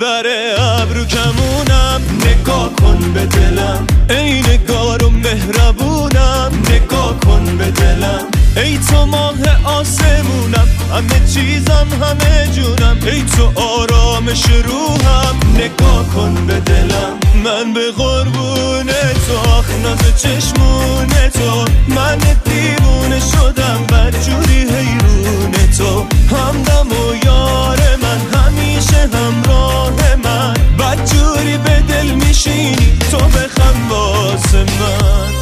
دلبر ابرو کمونم، نگاه کن به دلم، ای نگار و مهربونم، نگاه کن به دلم، ای تو ماه آسمونم، همه چیزم همه جونم، ای تو آرامش روحم، نگاه کن به دلم. من به قربون تو، آخ ناز چشمون تو، من دیوونه شدم بدجوری حیرون تو، همدم و یار من، همیشه همراه من، بدجوری به دل میشینی تو، بخند واسه من.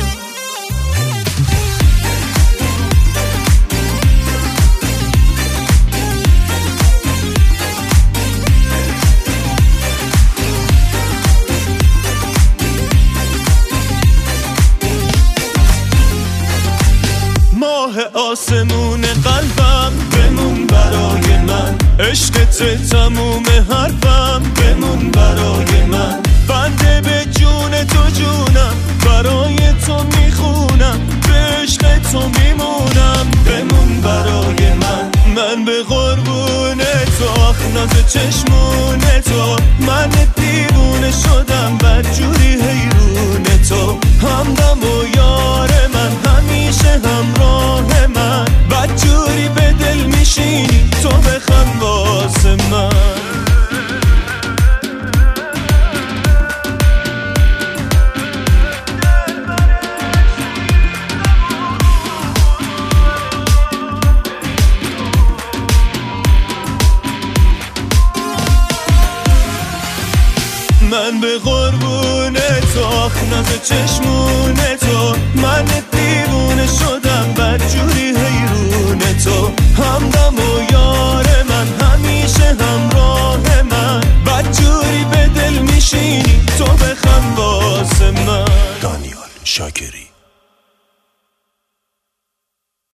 ماه آسمون قلبم، بمون برای من، عشقت تموم حرفم، بمون برای من، بنده به جون تو جونم، برای تو میخونم، به عشق تو میمونم، بمون برای من. من به قربون تو، آخ ناز چشمون تو، من دیوونه شدم بدجوری حیرون تو، همدم و یار من، همیشه همراه من، بدجوری به دل میشینی تو، بخند واسه من. من به قربون تو، آخ ناز چشمون تو، من دیوونه شدم بدجوری حیرون تو، همدم و